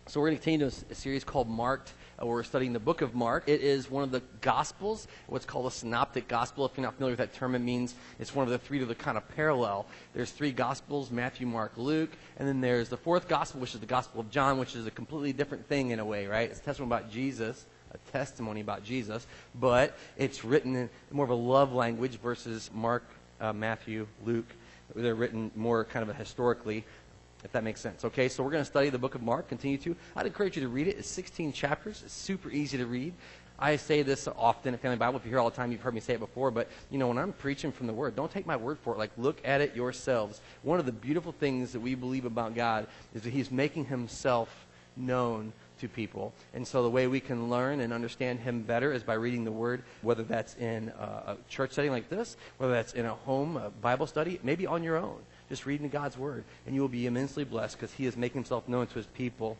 So we're going to continue a series called Marked, where we're studying the book of Mark. It is one of the Gospels, what's called a synoptic gospel. If you're not familiar with that term, it means it's one of the three that are kind of parallel. There's three Gospels, Matthew, Mark, Luke, and then there's the fourth Gospel, which is the Gospel of John, which is a completely different thing in a way, right? It's a testimony about Jesus, but it's written in more of a love language versus Mark, Matthew, Luke. They're written more kind of historically, if that makes sense. Okay, so we're going to study the book of Mark, continue to. I'd encourage you to read it. It's 16 chapters. It's super easy to read. I say this often at Family Bible. If you're here all the time, you've heard me say it before. But, when I'm preaching from the Word, don't take my word for it. Like, look at it yourselves. One of the beautiful things that we believe about God is that He's making Himself known to people. And so the way we can learn and understand Him better is by reading the Word, whether that's in a church setting like this, whether that's in a home Bible study, maybe on your own. Just reading God's Word, and you will be immensely blessed because He is making Himself known to His people.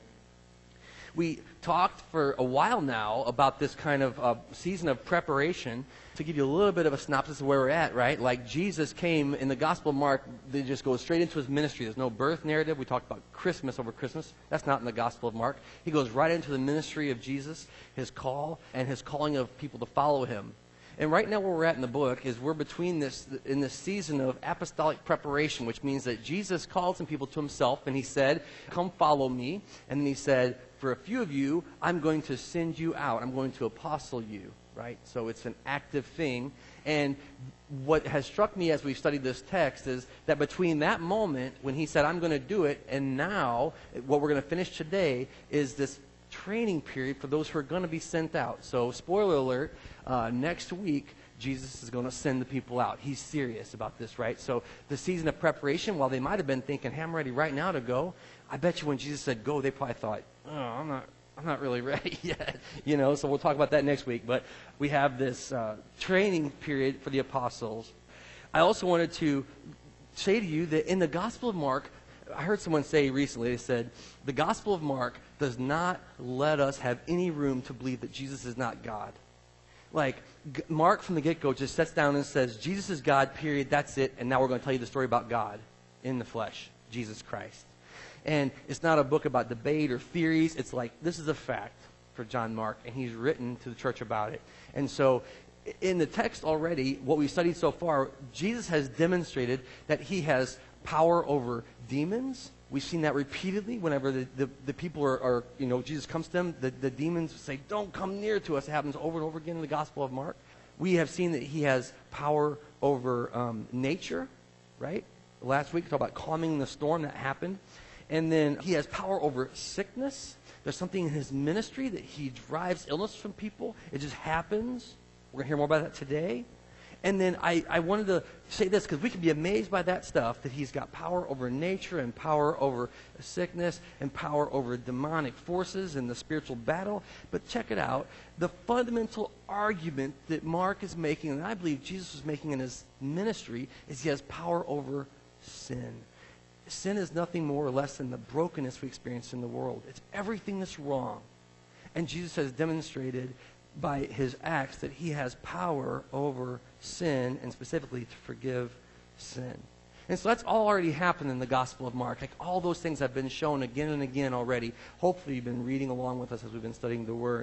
We talked for a while now about this kind of season of preparation. To give you a little bit of a synopsis of where we're at, right? Like Jesus came in the Gospel of Mark, they just go straight into His ministry. There's no birth narrative. We talked about Christmas over Christmas. That's not in the Gospel of Mark. He goes right into the ministry of Jesus, His call, and His calling of people to follow Him. And right now where we're at in the book is we're between this season of apostolic preparation, which means that Jesus called some people to Himself, and He said, come follow me. And then He said, for a few of you, I'm going to send you out. I'm going to apostle you, right? So it's an active thing. And what has struck me as we've studied this text is that between that moment when He said, I'm going to do it, and now what we're going to finish today is this training period for those who are going to be sent out. So spoiler alert, next week, Jesus is going to send the people out. He's serious about this, right? So the season of preparation, while they might have been thinking, hey, I'm ready right now to go, I bet you when Jesus said go, they probably thought, oh, I'm not really ready yet. So we'll talk about that next week. But we have this training period for the apostles. I also wanted to say to you that in the Gospel of Mark, I heard someone say recently, they said, the Gospel of Mark does not let us have any room to believe that Jesus is not God. Like, Mark from the get-go just sets down and says, Jesus is God, period, that's it, and now we're going to tell you the story about God in the flesh, Jesus Christ. And it's not a book about debate or theories. It's like, this is a fact for John Mark, and he's written to the church about it. And so in the text already, what we've studied so far, Jesus has demonstrated that He has power over demons. We've seen that repeatedly whenever the people are Jesus comes to them, the demons say, don't come near to us. It happens over and over again in the Gospel of Mark. We have seen that He has power over nature, right? Last week we talked about calming the storm that happened. And then He has power over sickness. There's something in His ministry that He drives illness from people. It just happens. We're going to hear more about that today. And then I wanted to say this because we can be amazed by that stuff, that He's got power over nature and power over sickness and power over demonic forces in the spiritual battle. But check it out. The fundamental argument that Mark is making, and I believe Jesus was making in His ministry, is He has power over sin. Sin is nothing more or less than the brokenness we experience in the world. It's everything that's wrong. And Jesus has demonstrated by His acts that He has power over sin, and specifically to forgive sin. And so that's all already happened in the Gospel of Mark. Like, all those things have been shown again and again already. Hopefully you've been reading along with us as we've been studying the Word.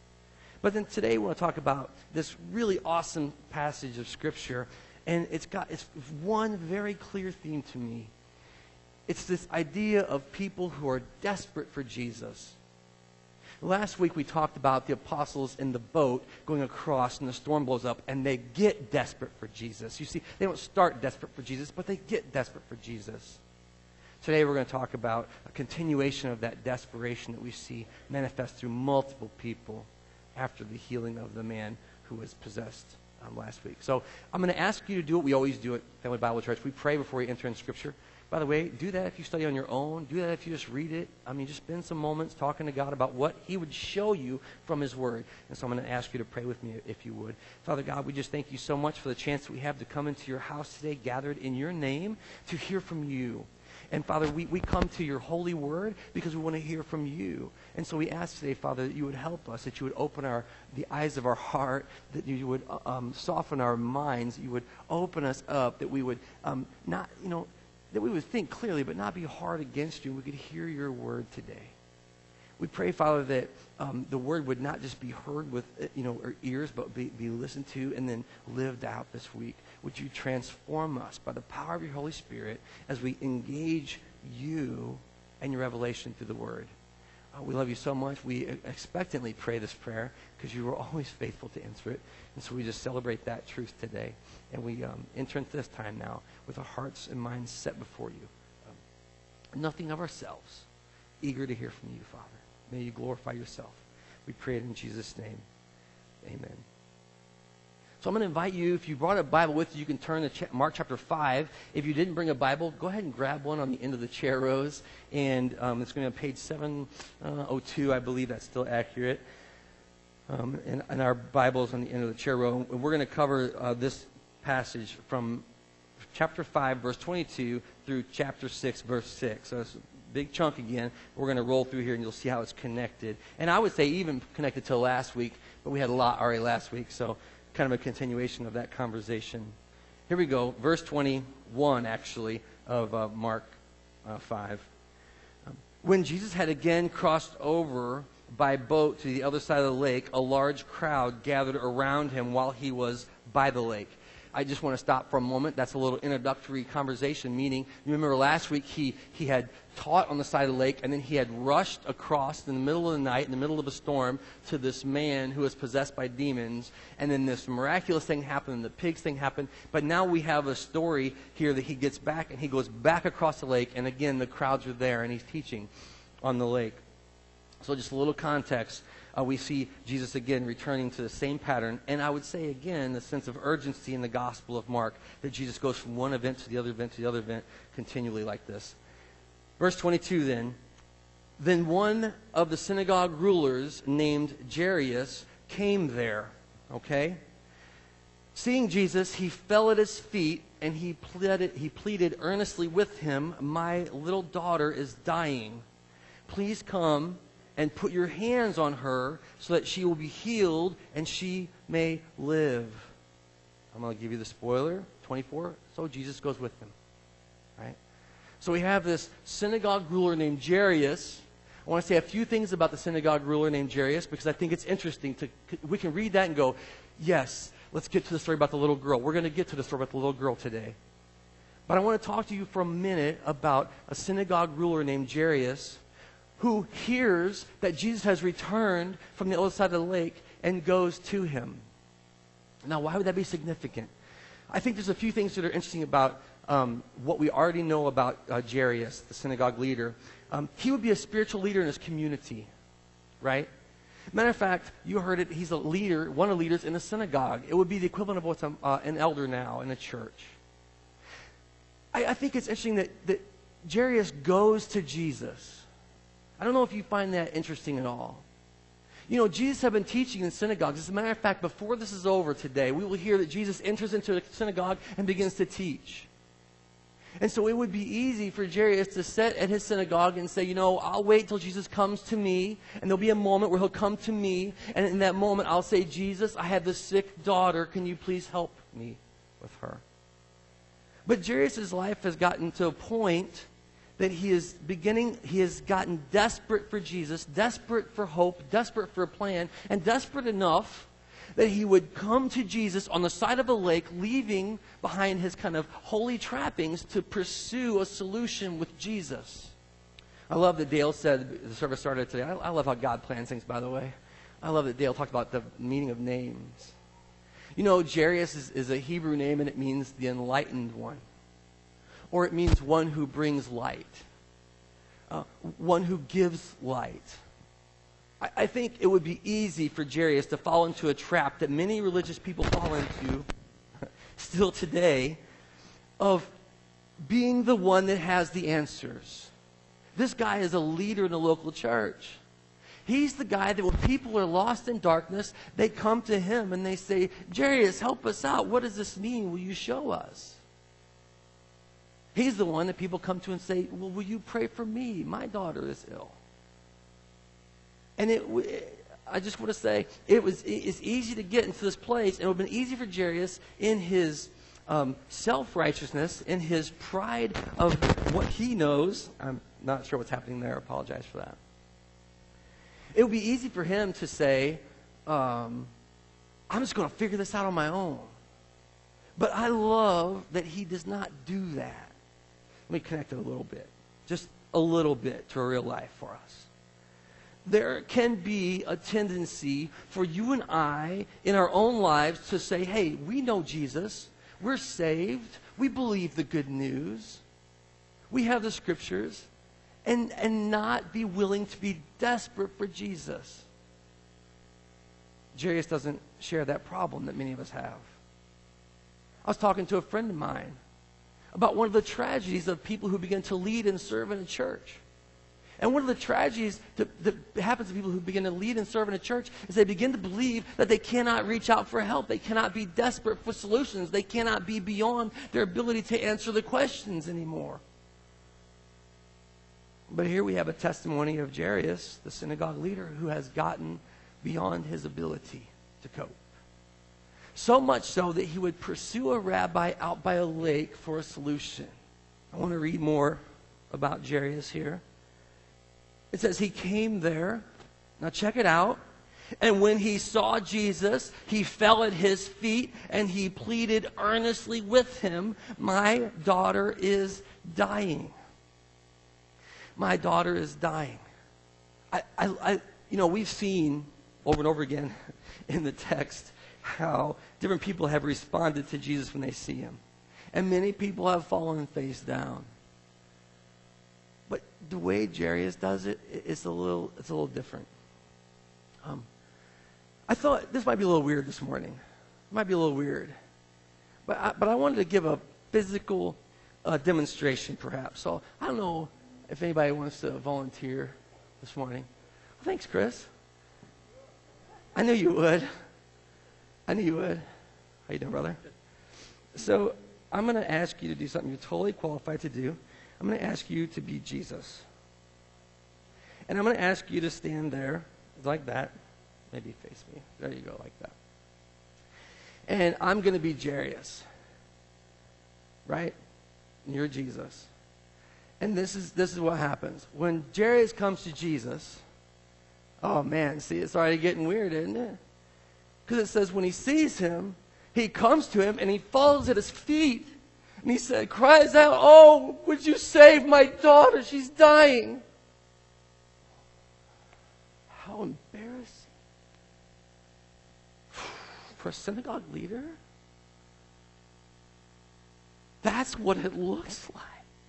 But then today we want to talk about this really awesome passage of Scripture, and it's one very clear theme to me. It's this idea of people who are desperate for Jesus. Last week we talked about the apostles in the boat going across and the storm blows up and they get desperate for Jesus. You see, they don't start desperate for Jesus, but they get desperate for Jesus. Today we're going to talk about a continuation of that desperation that we see manifest through multiple people after the healing of the man who was possessed last week. So I'm going to ask you to do what we always do at Family Bible Church. We pray before we enter in Scripture. By the way, do that if you study on your own. Do that if you just read it. Just spend some moments talking to God about what He would show you from His Word. And so I'm going to ask you to pray with me if you would. Father God, we just thank You so much for the chance that we have to come into Your house today, gathered in Your name, to hear from You. And Father, we come to Your holy word because we want to hear from You. And so we ask today, Father, that You would help us, that You would open the eyes of our heart, that You would soften our minds, that You would open us up, that we would that we would think clearly but not be hard against You, and we could hear Your word today. We pray, Father, that the word would not just be heard with our ears, but be listened to and then lived out this week. Would you transform us by the power of your Holy Spirit as we engage you and your revelation through the word? We love you so much. We expectantly pray this prayer because you are always faithful to answer it. And so we just celebrate that truth today. And we enter into this time now with our hearts and minds set before you. Nothing of ourselves. Eager to hear from you, Father. May you glorify yourself. We pray it in Jesus' name. Amen. So I'm going to invite you, if you brought a Bible with you, you can turn to Mark chapter 5. If you didn't bring a Bible, go ahead and grab one on the end of the chair rows. And it's going to be on page 702, I believe that's still accurate. And our Bible's on the end of the chair row. And we're going to cover this passage from chapter 5, verse 22 through chapter 6, verse 6. So it's a big chunk again. We're going to roll through here and you'll see how it's connected. And I would say even connected to last week, but we had a lot already last week, so kind of a continuation of that conversation. Here we go, verse 21 actually of Mark 5. When Jesus had again crossed over by boat to the other side of the lake, a large crowd gathered around him while he was by the lake. I just want to stop for a moment. That's a little introductory conversation, meaning, you remember last week he had taught on the side of the lake, and then he had rushed across in the middle of the night, in the middle of a storm, to this man who was possessed by demons, and then this miraculous thing happened, and the pigs thing happened, but now we have a story here that he gets back, and he goes back across the lake, and again, the crowds are there, and he's teaching on the lake. So just a little context. We see Jesus again returning to the same pattern. And I would say again, the sense of urgency in the Gospel of Mark, that Jesus goes from one event to the other event to the other event continually like this. Verse 22 then. Then one of the synagogue rulers named Jairus came there. Okay? Seeing Jesus, he fell at his feet and he pleaded earnestly with him, "My little daughter is dying. Please come and put your hands on her so that she will be healed and she may live." I'm going to give you the spoiler. 24. So Jesus goes with him. Right? So we have this synagogue ruler named Jairus. I want to say a few things about the synagogue ruler named Jairus because I think it's interesting. We can read that and go, yes, let's get to the story about the little girl. We're going to get to the story about the little girl today. But I want to talk to you for a minute about a synagogue ruler named Jairus who hears that Jesus has returned from the other side of the lake and goes to him. Now, why would that be significant? I think there's a few things that are interesting about what we already know about Jairus, the synagogue leader. He would be a spiritual leader in his community, right? Matter of fact, you heard it, he's a leader, one of the leaders in a synagogue. It would be the equivalent of what's an elder now in a church. I think it's interesting that Jairus goes to Jesus. I don't know if you find that interesting at all. You know, Jesus had been teaching in synagogues. As a matter of fact, before this is over today, we will hear that Jesus enters into a synagogue and begins to teach. And so it would be easy for Jairus to sit at his synagogue and say, I'll wait till Jesus comes to me, and there'll be a moment where he'll come to me, and in that moment I'll say, Jesus, I have this sick daughter. Can you please help me with her? But Jairus' life has gotten to a point that he has gotten desperate for Jesus, desperate for hope, desperate for a plan, and desperate enough that he would come to Jesus on the side of a lake, leaving behind his kind of holy trappings to pursue a solution with Jesus. I love that Dale said, the service started today, I love how God plans things, by the way. I love that Dale talked about the meaning of names. Jairus is a Hebrew name, and it means the enlightened one. Or it means one who brings light, one who gives light. I think it would be easy for Jairus to fall into a trap that many religious people fall into still today of being the one that has the answers. This guy is a leader in the local church. He's the guy that when people are lost in darkness, they come to him and they say, Jairus, help us out. What does this mean? Will you show us? He's the one that people come to and say, well, will you pray for me? My daughter is ill. And I just want to say, it's easy to get into this place, and it would have been easy for Jairus in his self-righteousness, in his pride of what he knows. I'm not sure what's happening there. I apologize for that. it would be easy for him to say, I'm just going to figure this out on my own. But I love that he does not do that. Let me connect it a little bit, just a little bit to a real life for us. There can be a tendency for you and I in our own lives to say, hey, we know Jesus. We're saved. We believe the good news. We have the scriptures. And not be willing to be desperate for Jesus. Jairus doesn't share that problem that many of us have. I was talking to a friend of mine about one of the tragedies of people who begin to lead and serve in a church. And one of the tragedies that happens to people who begin to lead and serve in a church is they begin to believe that they cannot reach out for help. They cannot be desperate for solutions. They cannot be beyond their ability to answer the questions anymore. But here we have a testimony of Jairus, the synagogue leader, who has gotten beyond his ability to cope. So much so that he would pursue a rabbi out by a lake for a solution. I want to read more about Jairus here. It says he came there. Now check it out. And when he saw Jesus, he fell at his feet and he pleaded earnestly with him, "My daughter is dying. My daughter is dying." We've seen over and over again in the text how different people have responded to Jesus when they see him. And many people have fallen face down. But the way Jairus does it, it's a little different. I thought this might be a little weird this morning. It might be a little weird. But I wanted to give a physical demonstration, perhaps. So I don't know if anybody wants to volunteer this morning. Well, thanks, Chris. I knew you would. How you doing, brother? So I'm going to ask you to do something you're totally qualified to do. I'm going to ask you to be Jesus. And I'm going to ask you to stand there like that. Maybe face me. There you go, like that. And I'm going to be Jairus. Right? And you're Jesus. And this is what happens. When Jairus comes to Jesus, oh man, see, it's already getting weird, isn't it? Because it says when he sees him, he comes to him and he falls at his feet. And he cries out, "Oh, would you save my daughter? She's dying." How embarrassing. For a synagogue leader? That's what it looks like.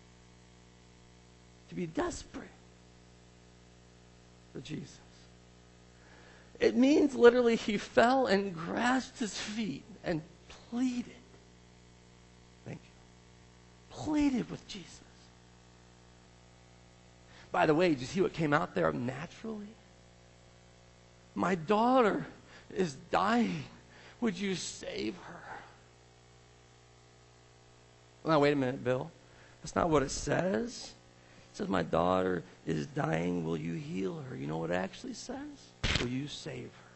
To be desperate for Jesus. It means literally he fell and grasped his feet and pleaded. Thank you. Pleaded with Jesus. By the way, did you see what came out there naturally? "My daughter is dying. Would you save her?" Now, wait a minute, Bill. That's not what it says. It says, "My daughter is dying. Will you heal her?" You know what it actually says? Will you save her?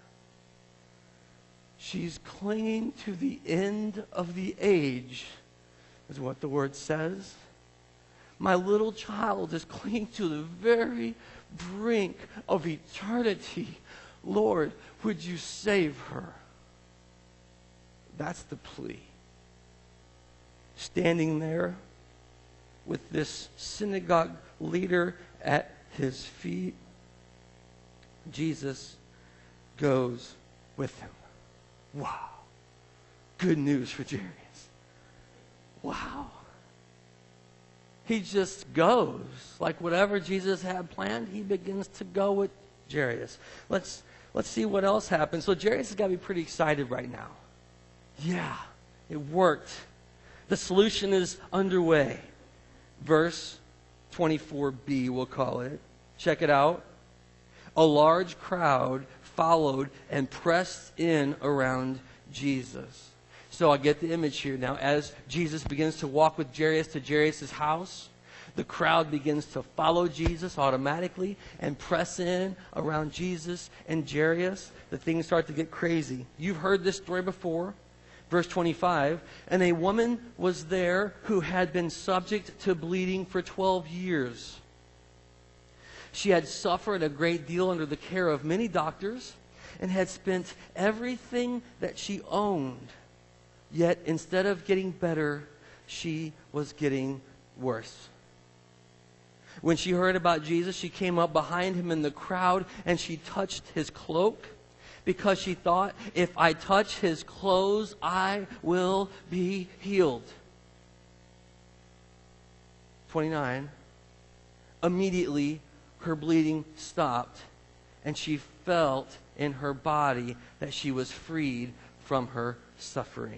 She's clinging to the end of the age, is what the word says. My little child is clinging to the very brink of eternity. Lord, would you save her? That's the plea. Standing there with this synagogue leader at his feet, Jesus goes with him. Wow. Good news for Jairus. Wow. He just goes. Like whatever Jesus had planned, he begins to go with Jairus. Let's see what else happens. So Jairus has got to be pretty excited right now. Yeah, it worked. The solution is underway. Verse 24b, we'll call it. Check it out. A large crowd followed and pressed in around Jesus. So I get the image here. Now, as Jesus begins to walk with Jairus to Jairus' house, the crowd begins to follow Jesus automatically and press in around Jesus and Jairus. The things start to get crazy. You've heard this story before. Verse 25, and a woman was there who had been subject to bleeding for 12 years. She had suffered a great deal under the care of many doctors and had spent everything that she owned. Yet instead of getting better, she was getting worse. When she heard about Jesus, she came up behind him in the crowd and she touched his cloak because she thought, if I touch his clothes, I will be healed. 29. Immediately, her bleeding stopped and she felt in her body that she was freed from her suffering.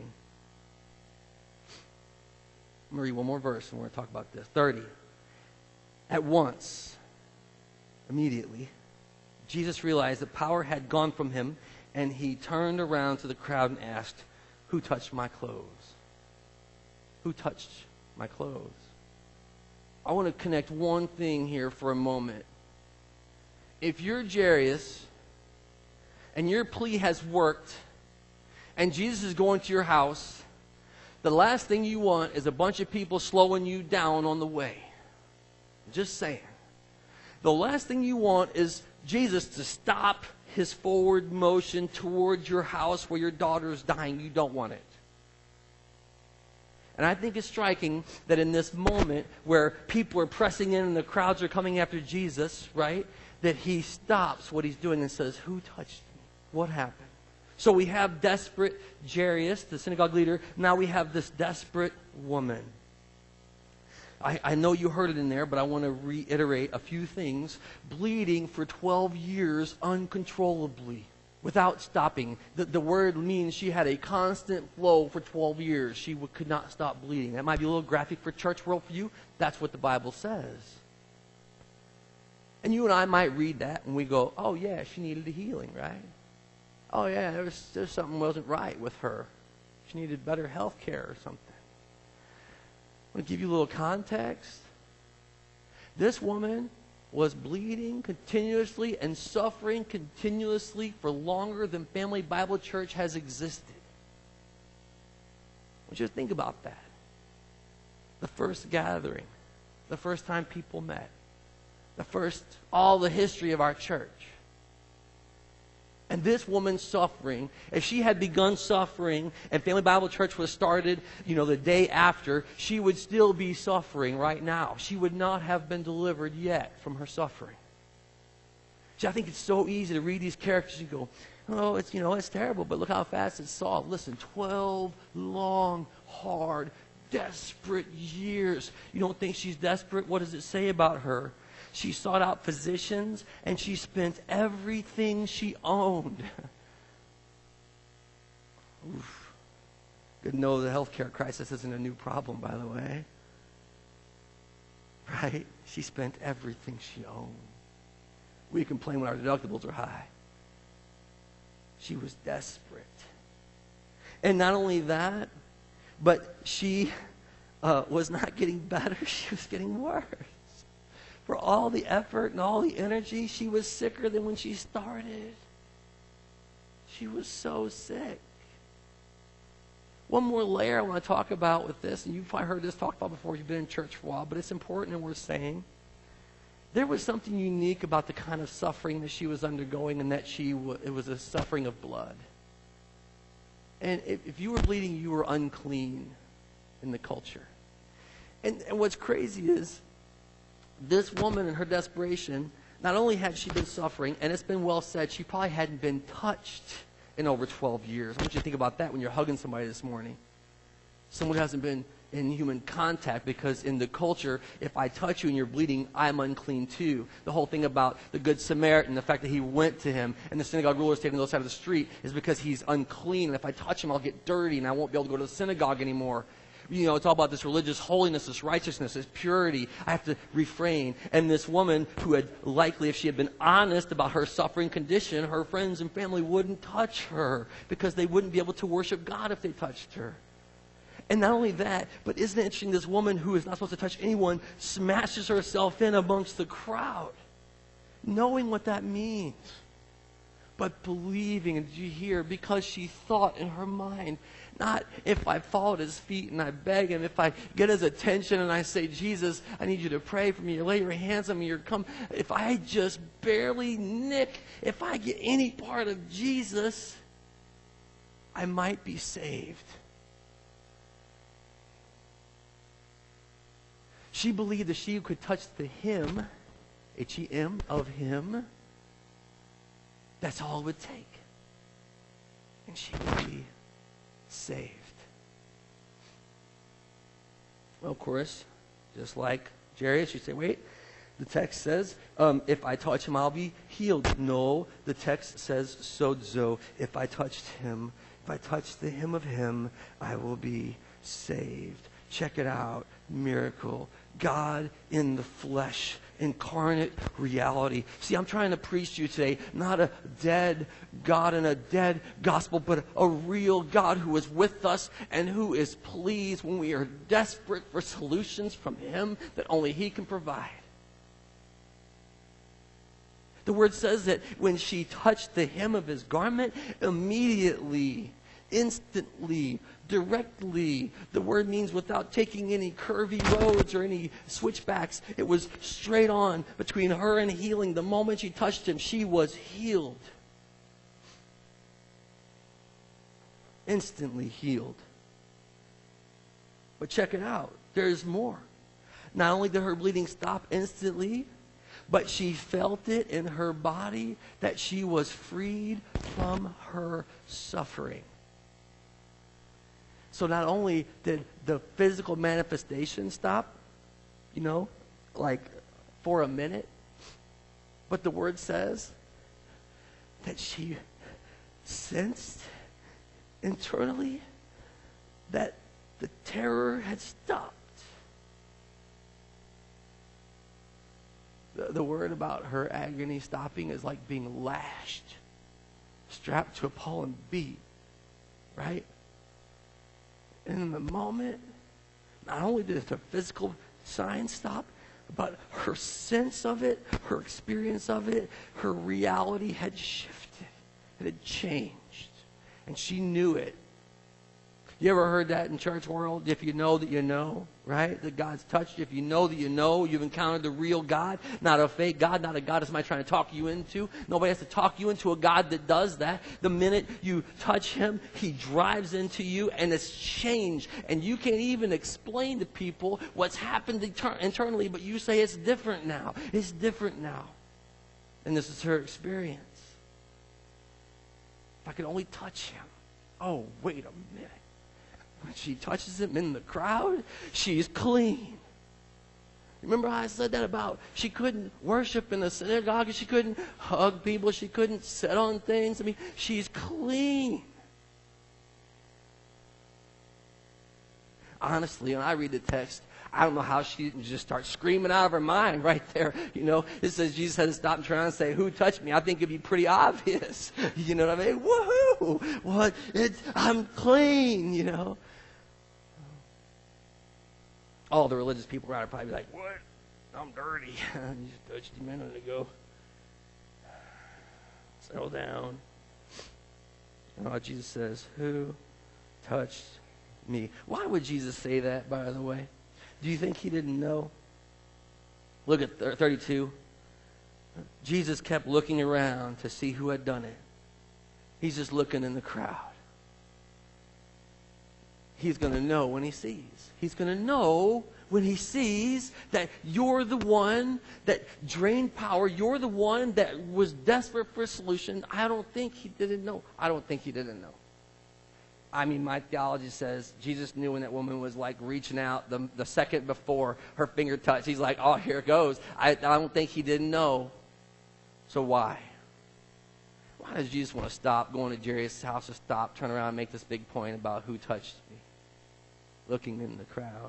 I'm going to read one more verse and we're going to talk about this. 30. At once, immediately, Jesus realized that power had gone from him, and he turned around to the crowd and asked, "Who touched my clothes? Who touched my clothes?" I want to connect one thing here for a moment. If you're Jairus, and your plea has worked, and Jesus is going to your house, the last thing you want is a bunch of people slowing you down on the way. Just saying. The last thing you want is Jesus to stop his forward motion towards your house where your daughter is dying. You don't want it. And I think it's striking that in this moment where people are pressing in and the crowds are coming after Jesus, right, that he stops what he's doing and says, "Who touched me? What happened?" So we have desperate Jairus, the synagogue leader. Now we have this desperate woman. I know you heard it in there, but I want to reiterate a few things. Bleeding for 12 years uncontrollably, without stopping. The word means she had a constant flow for 12 years. She could not stop bleeding. That might be a little graphic for church world for you. That's what the Bible says. And you and I might read that and we go, "Oh yeah, she needed a healing, right? Oh yeah, there's something wasn't right with her. She needed better health care or something." I'm going to give you a little context. This woman was bleeding continuously and suffering continuously for longer than Family Bible Church has existed. I want you to think about that. The first gathering, the first time people met, all the history of our church. And this woman's suffering, if she had begun suffering and Family Bible Church was started, the day after, she would still be suffering right now. She would not have been delivered yet from her suffering. See, I think it's so easy to read these characters and go, "Oh, it's terrible, but look how fast it's solved." Listen, 12 long, hard, desperate years. You don't think she's desperate? What does it say about her? She sought out physicians, and she spent everything she owned. Oof. Good to know the healthcare crisis isn't a new problem, by the way. Right? She spent everything she owned. We complain when our deductibles are high. She was desperate. And not only that, but she was not getting better. She was getting worse. For all the effort and all the energy, she was sicker than when she started. She was so sick. One more layer I want to talk about with this, and you've probably heard this talked about before if you've been in church for a while, but it's important and worth saying. There was something unique about the kind of suffering that she was undergoing, and that it was a suffering of blood. And if you were bleeding, you were unclean in the culture. And what's crazy is, this woman in her desperation, not only had she been suffering, and it's been well said, she probably hadn't been touched in over 12 years. I want you to think about that when you're hugging somebody this morning. Someone who hasn't been in human contact, because in the culture, if I touch you and you're bleeding, I'm unclean too. The whole thing about the Good Samaritan, the fact that he went to him, and the synagogue ruler stayed on the other side of the street, is because he's unclean. And if I touch him, I'll get dirty and I won't be able to go to the synagogue anymore. It's all about this religious holiness, this righteousness, this purity. I have to refrain. And this woman who had likely, if she had been honest about her suffering condition, her friends and family wouldn't touch her because they wouldn't be able to worship God if they touched her. And not only that, but isn't it interesting, this woman who is not supposed to touch anyone smashes herself in amongst the crowd, knowing what that means. but believing. And did you hear? Because she thought in her mind, not if I fall at his feet and I beg him, if I get his attention and I say, Jesus, I need you to pray for me, or lay your hands on me, or come. If I just barely nick, if I get any part of Jesus, I might be saved. She believed that she could touch the hem, H-E-M, of him. That's all it would take. And she would be saved. Well, of course, just like Jairus, you say, wait, the text says, if I touch him, I'll be healed. No, the text says, sozo, if I touched him, if I touch the hem of him, I will be saved. Check it out. Miracle. God in the flesh. Incarnate reality. See, I'm trying to preach to you today, not a dead God and a dead gospel, but a real God who is with us and who is pleased when we are desperate for solutions from him that only he can provide. The word says that when she touched the hem of his garment, immediately, instantly, directly. The word means without taking any curvy roads or any switchbacks. It was straight on between her and healing. The moment she touched him, she was healed. Instantly healed. But check it out. There's more. Not only did her bleeding stop instantly, but she felt it in her body that she was freed from her suffering. So not only did the physical manifestation stop, like for a minute, but the word says that she sensed internally that the terror had stopped. The word about her agony stopping is like being lashed, strapped to a pole and beat, right? And in the moment, not only did the physical sign stop, but her sense of it, her experience of it, her reality had shifted. It had changed. And she knew it. You ever heard that in church world? If you know that you know, right? That God's touched you. If you know that you know, you've encountered the real God, not a fake God, not a God that somebody's trying to talk you into. Nobody has to talk you into a God that does that. The minute you touch him, he drives into you and it's changed. And you can't even explain to people what's happened internally, but you say it's different now. It's different now. And this is her experience. If I could only touch him. Oh, wait a minute. When she touches him in the crowd, she's clean. Remember how I said that about she couldn't worship in the synagogue, she couldn't hug people, she couldn't sit on things. I mean, she's clean. Honestly, when I read the text, I don't know how she didn't just start screaming out of her mind right there. It says Jesus had to stop and turn around and say, who touched me? I think it'd be pretty obvious. You know what I mean? Woohoo! What? I'm clean, All the religious people around are probably like, what? I'm dirty. You just touched him a minute ago. Settle down. Oh, Jesus says, who touched me? Why would Jesus say that, by the way? Do you think he didn't know? Look at 32. Jesus kept looking around to see who had done it. He's just looking in the crowd. He's going to know when he sees. He's going to know when he sees that you're the one that drained power. You're the one that was desperate for a solution. I don't think he didn't know. I don't think he didn't know. I mean, my theology says Jesus knew when that woman was like reaching out the second before her finger touched. He's like, oh, here it goes. I don't think he didn't know. So why? Why does Jesus want to stop going to Jairus' house, to stop, turn around, and make this big point about who touched me? Looking in the crowd.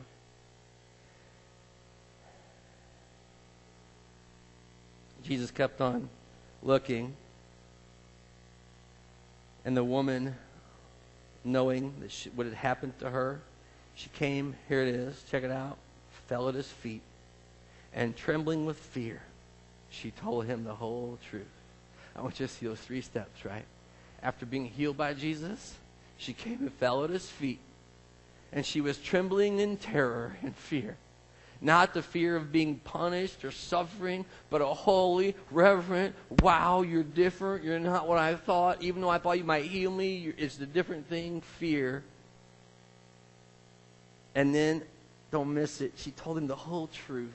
Jesus kept on looking. And the woman, knowing that what had happened to her, she came, here it is, check it out, fell at his feet. And trembling with fear, she told him the whole truth. I want you to see those 3 steps, right? After being healed by Jesus, she came and fell at his feet. And she was trembling in terror and fear. Not the fear of being punished or suffering, but a holy, reverent, wow, you're different. You're not what I thought. Even though I thought you might heal me, it's a different thing, fear. And then, don't miss it, she told him the whole truth.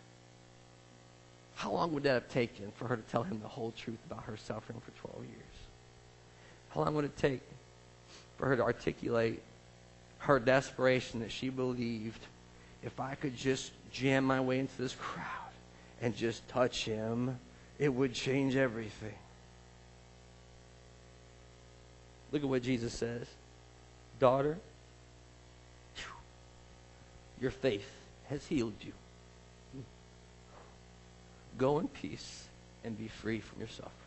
How long would that have taken for her to tell him the whole truth about her suffering for 12 years? How long would it take for her to articulate her desperation that she believed, if I could just jam my way into this crowd and just touch him, it would change everything? Look at what Jesus says. Daughter, your faith has healed you. Go in peace and be free from your suffering.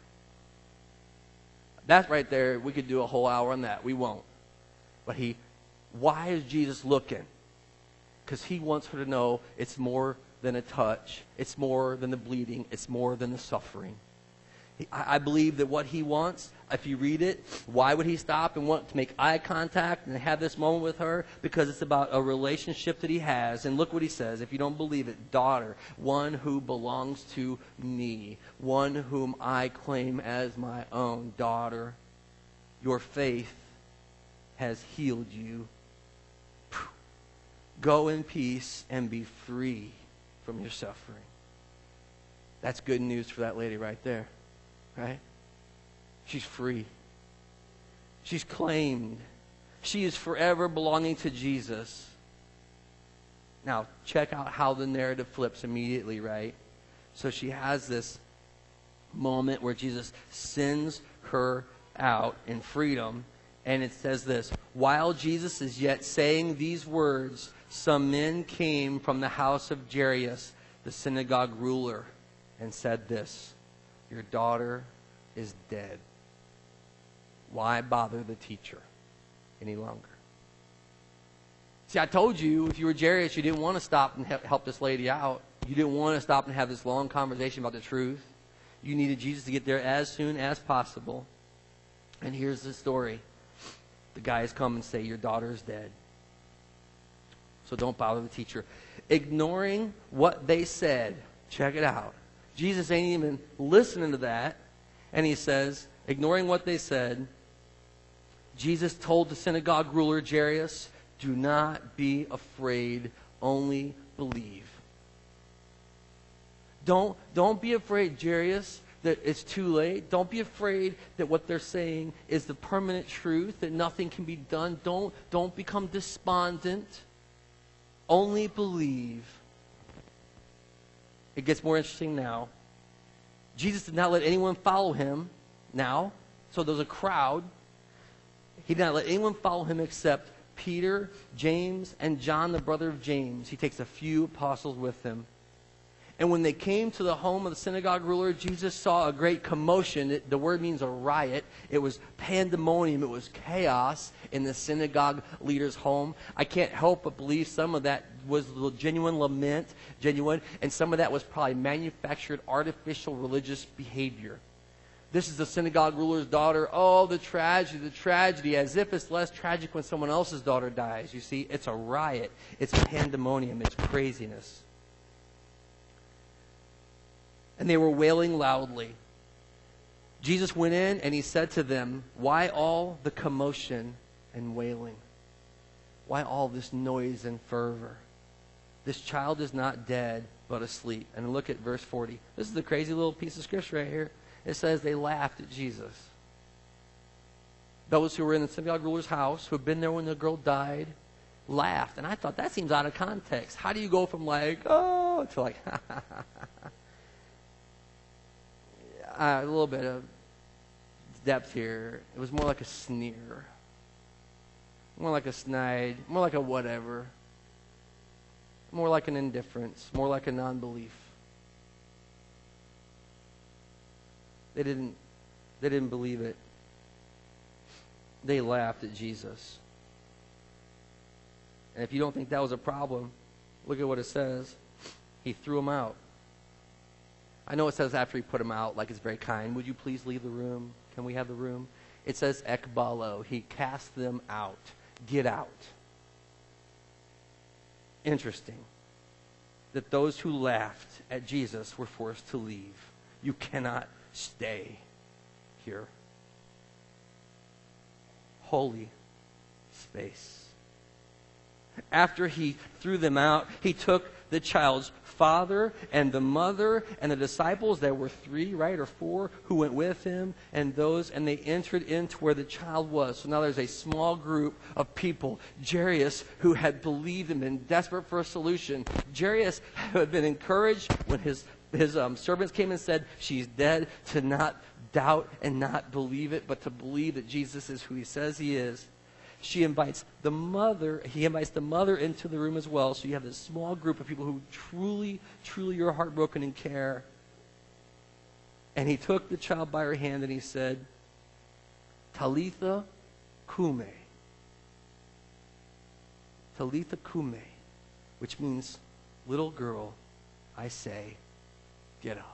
That right there, we could do a whole hour on that. We won't. But why is Jesus looking? Because he wants her to know it's more than a touch. It's more than the bleeding. It's more than the suffering. I believe that what he wants, if you read it, why would he stop and want to make eye contact and have this moment with her? Because it's about a relationship that he has. And look what he says. If you don't believe it, daughter, one who belongs to me, one whom I claim as my own. Daughter, your faith has healed you. Go in peace and be free from your suffering. That's good news for that lady right there. Right? She's free. She's claimed. She is forever belonging to Jesus. Now, check out how the narrative flips immediately, right? So she has this moment where Jesus sends her out in freedom, and it says this: while Jesus is yet saying these words, some men came from the house of Jairus, the synagogue ruler, and said this: your daughter is dead. Why bother the teacher any longer? See, I told you, if you were Jairus, you didn't want to stop and help this lady out. You didn't want to stop and have this long conversation about the truth. You needed Jesus to get there as soon as possible. And here's the story. The guys come and say, your daughter is dead. So don't bother the teacher. Ignoring what they said. Check it out. Jesus ain't even listening to that. And he says, ignoring what they said, Jesus told the synagogue ruler, Jairus, do not be afraid, only believe. Don't be afraid, Jairus, that it's too late. Don't be afraid that what they're saying is the permanent truth, that nothing can be done. Don't become despondent. Only believe. It gets more interesting now. Jesus did not let anyone follow him now. So there's a crowd. He did not let anyone follow him except Peter, James, and John, the brother of James. He takes a few apostles with him. And when they came to the home of the synagogue ruler, Jesus saw a great commotion. The word means a riot. It was pandemonium. It was chaos in the synagogue leader's home. I can't help but believe some of that was genuine lament, and some of that was probably manufactured, artificial religious behavior. This is the synagogue ruler's daughter. Oh, the tragedy, as if it's less tragic when someone else's daughter dies. You see, it's a riot. It's pandemonium. It's craziness. And they were wailing loudly. Jesus went in and he said to them, why all the commotion and wailing? Why all this noise and fervor? This child is not dead, but asleep. And look at verse 40. This is the crazy little piece of scripture right here. It says they laughed at Jesus. Those who were in the synagogue ruler's house, who had been there when the girl died, laughed. And I thought, that seems out of context. How do you go from like, oh, to like, ha, ha, ha, ha. A little bit of depth here. It was more like a sneer. More like a snide. More like a whatever. More like an indifference. More like a non-belief. They didn't believe it. They laughed at Jesus. And if you don't think that was a problem, look at what it says. He threw them out. I know it says after he put him out, like it's very kind. Would you please leave the room? Can we have the room? It says ekbalo. He cast them out. Get out. Interesting that those who laughed at Jesus were forced to leave. You cannot stay here. Holy space. After he threw them out, he took the child's father and the mother and the disciples. There were 3, right, or 4 who went with him, and they entered into where the child was. So now there's a small group of people. Jairus, who had believed and been desperate for a solution. Jairus had been encouraged when his servants came and said, she's dead, to not doubt and not believe it, but to believe that Jesus is who he says he is. He invites the mother into the room as well. So you have this small group of people who truly, truly are heartbroken and care. And he took the child by her hand and he said, Talitha kume. Talitha kume, which means, little girl, I say, get up.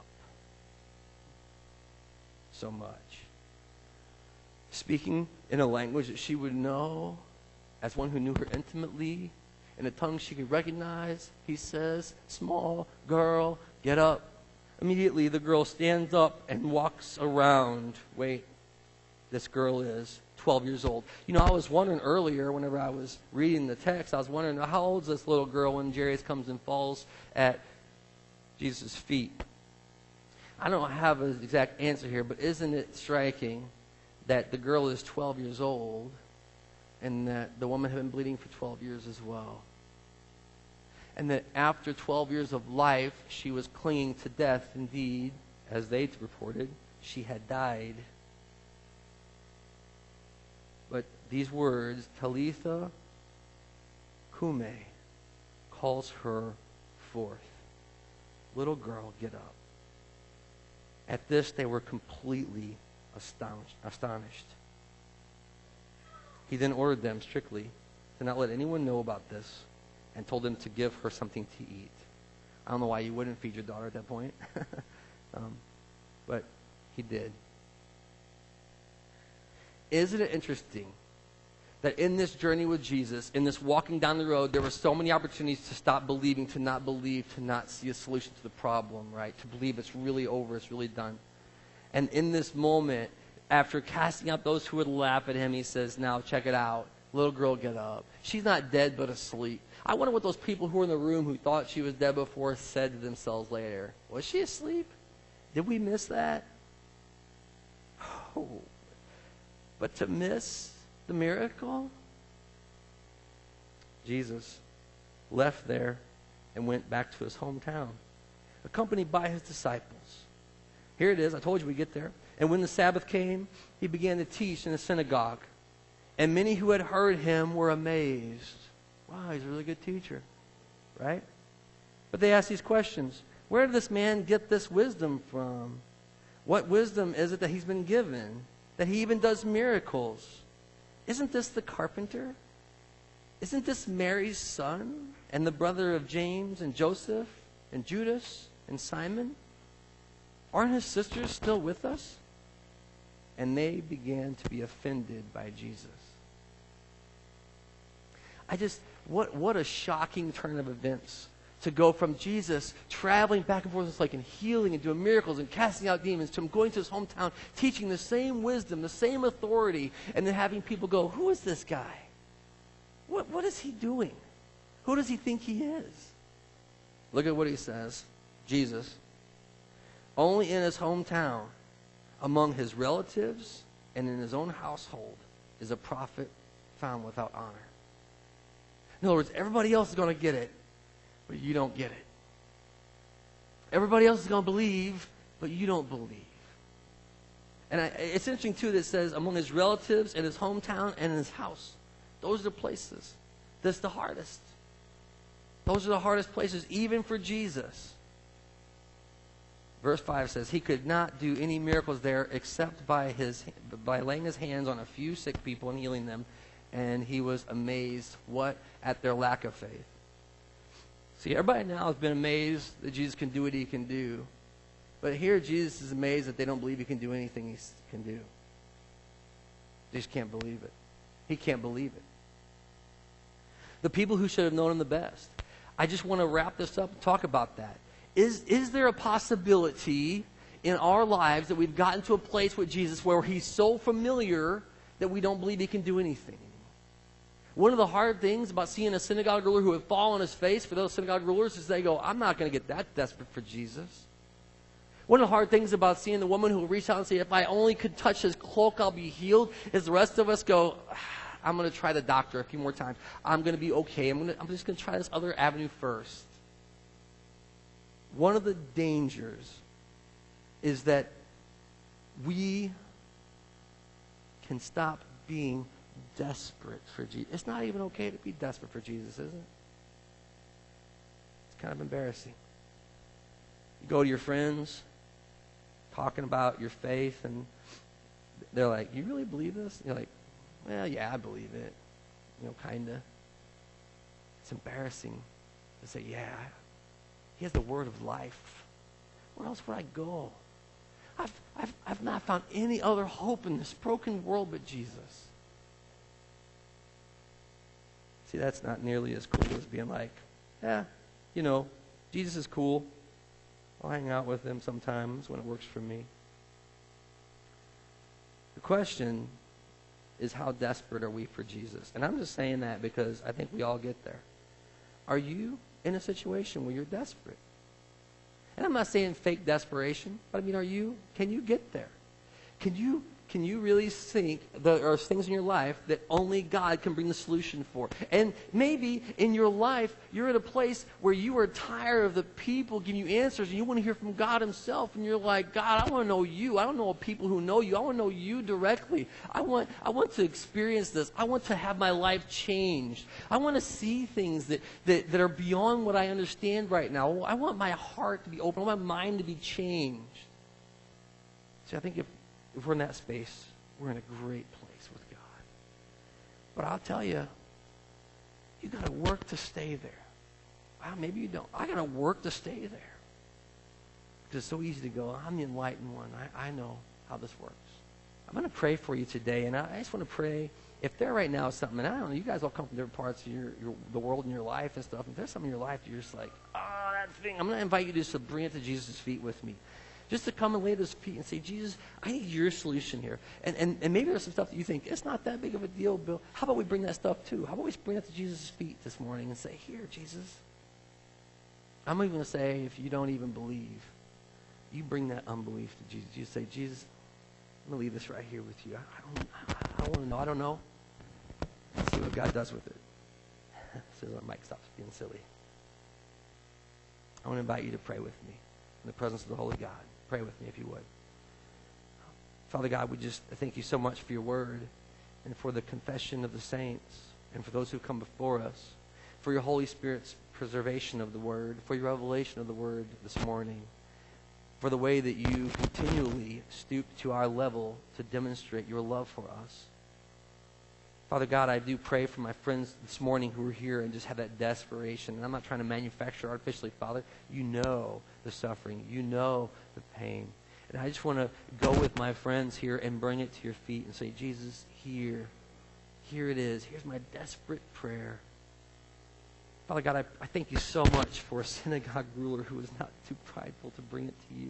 So much. Speaking in a language that she would know, as one who knew her intimately, in a tongue she could recognize, he says, small girl, get up. Immediately the girl stands up and walks around. Wait, this girl is 12 years old. You know, I was wondering earlier, whenever I was reading the text, I was wondering, how old is this little girl when Jairus comes and falls at Jesus' feet? I don't have an exact answer here, but isn't it striking that the girl is 12 years old and that the woman had been bleeding for 12 years as well? And that after 12 years of life, she was clinging to death. Indeed, as they reported, she had died. But these words, Talitha kume, calls her forth. Little girl, get up. At this, they were completely astonished. He then ordered them strictly to not let anyone know about this and told them to give her something to eat. I don't know why you wouldn't feed your daughter at that point, but he did. Isn't it interesting that in this journey with Jesus, in this walking down the road, there were so many opportunities to stop believing, to not believe, to not see a solution to the problem, right? To believe it's really over, it's really done. And in this moment, after casting out those who would laugh at him, he says, now check it out. Little girl, get up. She's not dead but asleep. I wonder what those people who were in the room who thought she was dead before said to themselves later. Was she asleep? Did we miss that? Oh. But to miss the miracle? Jesus left there and went back to his hometown, accompanied by his disciples. Here it is. I told you we'd get there. And when the Sabbath came, he began to teach in the synagogue. And many who had heard him were amazed. Wow, he's a really good teacher, right? But they asked these questions. Where did this man get this wisdom from? What wisdom is it that he's been given, that he even does miracles? Isn't this the carpenter? Isn't this Mary's son and the brother of James and Joseph and Judas and Simon? Aren't his sisters still with us? And they began to be offended by Jesus. What a shocking turn of events. To go from Jesus traveling back and forth, it's like, and healing and doing miracles and casting out demons, to him going to his hometown, teaching the same wisdom, the same authority, and then having people go, who is this guy? What is he doing? Who does he think he is? Look at what he says. Jesus, only in his hometown, among his relatives and in his own household, is a prophet found without honor. In other words, everybody else is going to get it, but you don't get it. Everybody else is going to believe, but you don't believe. And it's interesting, too, that it says among his relatives and his hometown and in his house. Those are the places that's the hardest. Those are the hardest places, even for Jesus. Verse 5 says, he could not do any miracles there except by laying his hands on a few sick people and healing them. And he was amazed, what? At their lack of faith. See, everybody now has been amazed that Jesus can do what he can do. But here Jesus is amazed that they don't believe he can do anything he can do. They just can't believe it. He can't believe it. The people who should have known him the best. I just want to wrap this up and talk about that. Is there a possibility in our lives that we've gotten to a place with Jesus where he's so familiar that we don't believe he can do anything? One of the hard things about seeing a synagogue ruler who would fall on his face for those synagogue rulers is they go, I'm not going to get that desperate for Jesus. One of the hard things about seeing the woman who will reach out and say, if I only could touch his cloak, I'll be healed, is the rest of us go, I'm going to try the doctor a few more times. I'm going to be okay. I'm just going to try this other avenue first. One of the dangers is that we can stop being desperate for Jesus. It's not even okay to be desperate for Jesus, is it? It's kind of embarrassing. You go to your friends talking about your faith, and they're like, you really believe this? And you're like, well, yeah, I believe it. Kind of. It's embarrassing to say, yeah, he has the word of life. Where else would I go? I've not found any other hope in this broken world but Jesus. See, that's not nearly as cool as being like, yeah, Jesus is cool. I'll hang out with him sometimes when it works for me. The question is, how desperate are we for Jesus? And I'm just saying that because I think we all get there. Are you in a situation where you're desperate? And I'm not saying fake desperation, but I mean, can you get there? Can you really think there are things in your life that only God can bring the solution for? And maybe in your life, you're at a place where you are tired of the people giving you answers, and you want to hear from God himself, and you're like, God, I want to know you. I don't know people who know you. I want to know you directly. I want to experience this. I want to have my life changed. I want to see things that are beyond what I understand right now. I want my heart to be open. I want my mind to be changed. See, I think if we're in that space, we're in a great place with God. But I'll tell you, you got to work to stay there. Well, maybe you don't. I got to work to stay there. Because it's so easy to go, I'm the enlightened one. I know how this works. I'm going to pray for you today, and I just want to pray, if there right now is something, and I don't know, you guys all come from different parts of the world and your life and stuff. If there's something in your life you're just like, that thing, I'm going to invite you just to bring it to Jesus' feet with me. Just to come and lay at his feet and say, Jesus, I need your solution here. And maybe there's some stuff that you think, it's not that big of a deal, Bill. How about we bring that stuff too? How about we bring that to Jesus' feet this morning and say, here, Jesus. I'm even going to say, if you don't even believe, you bring that unbelief to Jesus. You say, Jesus, I'm going to leave this right here with you. I want to know. I don't know. Let's see what God does with it. So the mic stops being silly. I want to invite you to pray with me in the presence of the Holy God. Pray with me if you would. Father God, we just thank you so much for your word and for the confession of the saints and for those who come before us, for your Holy Spirit's preservation of the word, for your revelation of the word this morning, for the way that you continually stoop to our level to demonstrate your love for us. Father God, I do pray for my friends this morning who are here and just have that desperation. And I'm not trying to manufacture artificially, Father. You know the suffering. You know the pain. And I just want to go with my friends here and bring it to your feet and say, Jesus, here it is. Here's my desperate prayer. Father God, I thank you so much for a synagogue ruler who is not too prideful to bring it to you.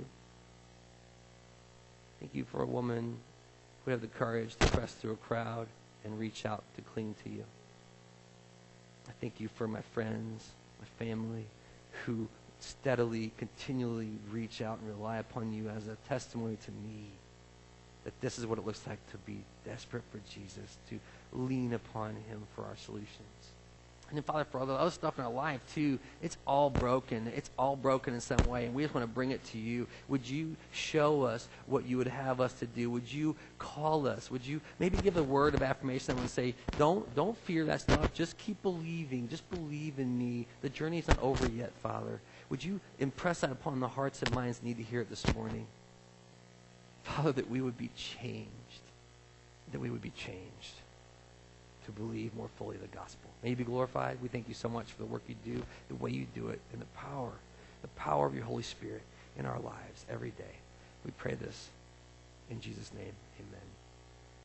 Thank you for a woman who had the courage to press through a crowd and reach out to cling to you. I thank you for my friends, my family, who steadily, continually reach out and rely upon you as a testimony to me that this is what it looks like to be desperate for Jesus, to lean upon him for our solutions. And then, Father, for all the other stuff in our life, too, it's all broken. It's all broken in some way, and we just want to bring it to you. Would you show us what you would have us to do? Would you call us? Would you maybe give a word of affirmation and say, don't fear that stuff. Just keep believing. Just believe in me. The journey's not over yet, Father. Would you impress that upon the hearts and minds that need to hear it this morning? Father, that we would be changed. That we would be changed to believe more fully the gospel. May you be glorified. We thank you so much for the work you do, the way you do it, and the power of your Holy Spirit. in our lives every day. We pray this in Jesus' name. Amen.